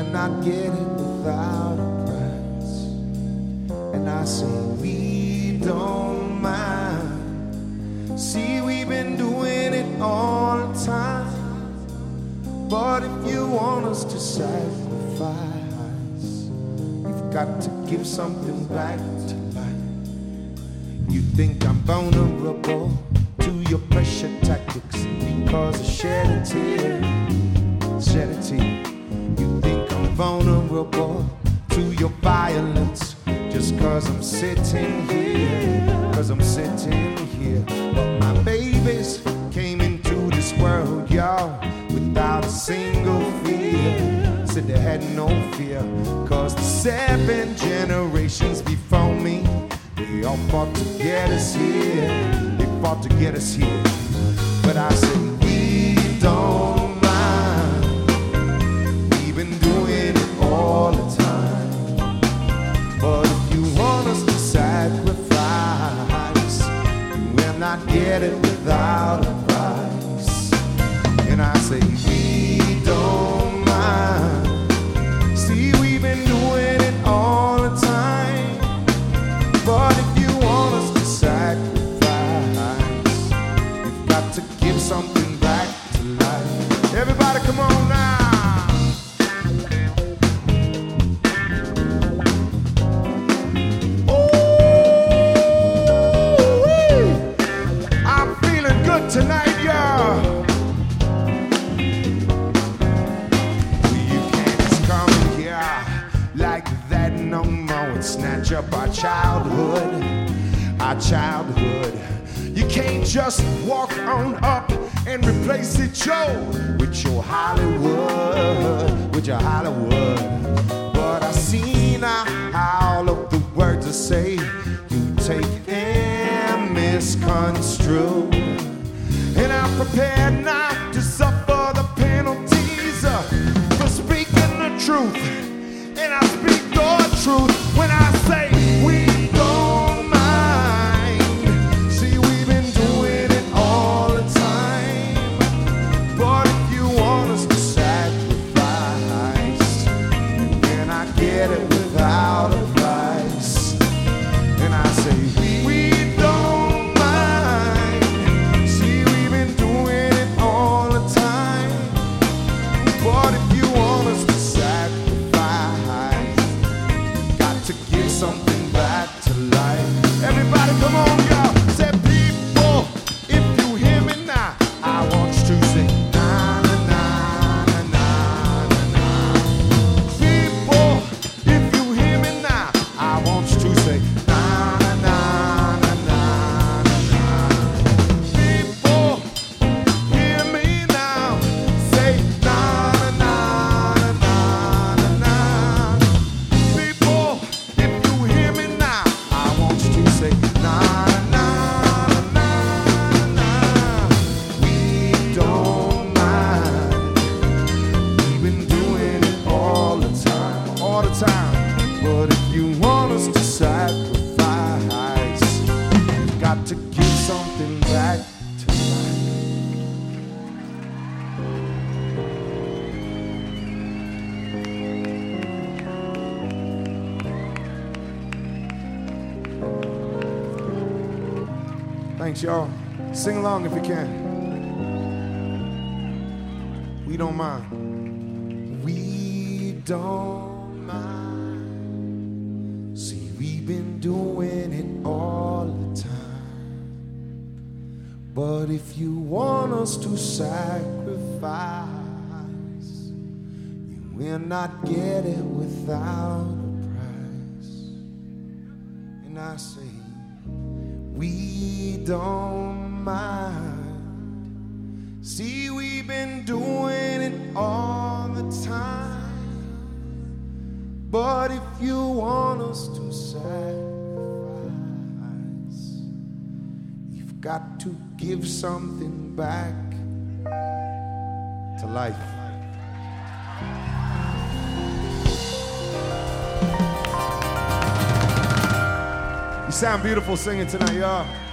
not get it without a price. And I say we don't mind. See, we've been doing it all the time. But if you want us to sacrifice, you've got to give something back to life. You think I'm vulnerable to your pressure tactics because of shed a tear. You think I'm vulnerable to your violence just cause I'm sitting here, But my babies came into this world, y'all, without a single fear. Said they had no fear, cause the 7 generations before me, they all fought to get us here. They fought to get us here. But I say we don't mind. We've been doing it all the time. But if you want us to sacrifice, you will not get it without a price. And I say we don't mind. See, we've been doing it all the time. But if you want us to sacrifice, you've got to give something back to life. Everybody come on now. I'm feeling good tonight, y'all. You can't just come here like that no more and snatch up our childhood. You can't just walk on up and replace it, Joe, with your Hollywood. But I see now how all of the words I say you take and misconstrue. And I'm prepared now to suffer the penalties for speaking the truth. And I speak the truth when I say we don't mind. See, we've been doing it all the time. But if you want us to sacrifice, you cannot get it without a price. And I say we don't mind. See, we've been doing it all the time. But if you want us to sacrifice, got to give something back to life. Everybody come on, y'all. Say people, if you hear me now, I want you to say na na na na na na. People, if you hear me now, I want you to say na na na na na na. People, hear me now, say na na na na na. People, if you hear me now, I want you to say na na na na. We don't mind. We've been doing it all the time. But if you want us to sacrifice, you've got to give something back to life. Thanks, y'all. Sing along if you can. We don't mind. We don't mind. See, we've been doing it all the time. But if you want us to sacrifice, you will not get it without a price. And I say, we don't mind. See, we've been doing it all the time. But if you want us to sacrifice, you've got to give something back to life. You sound beautiful singing tonight, y'all.